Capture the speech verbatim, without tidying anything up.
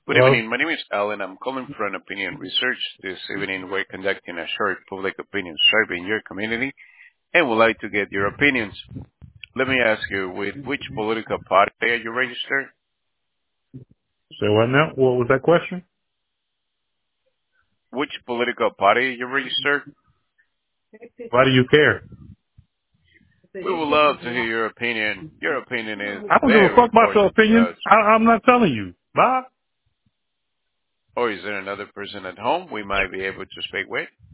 Good Hello? evening. My name is Alan. I'm calling from Opinion Research. This evening, we're conducting a short public opinion survey in your community and would like to get your opinions. Let me ask you, with which political party are you registered? Say what now? What was that question? Which political party are you registered? Why do you care? We would love to hear your opinion. Your opinion is I don't give a very fuck about your important to opinion. us. I, I'm not telling you. Bye. Or is there another person at home we might be able to speak with?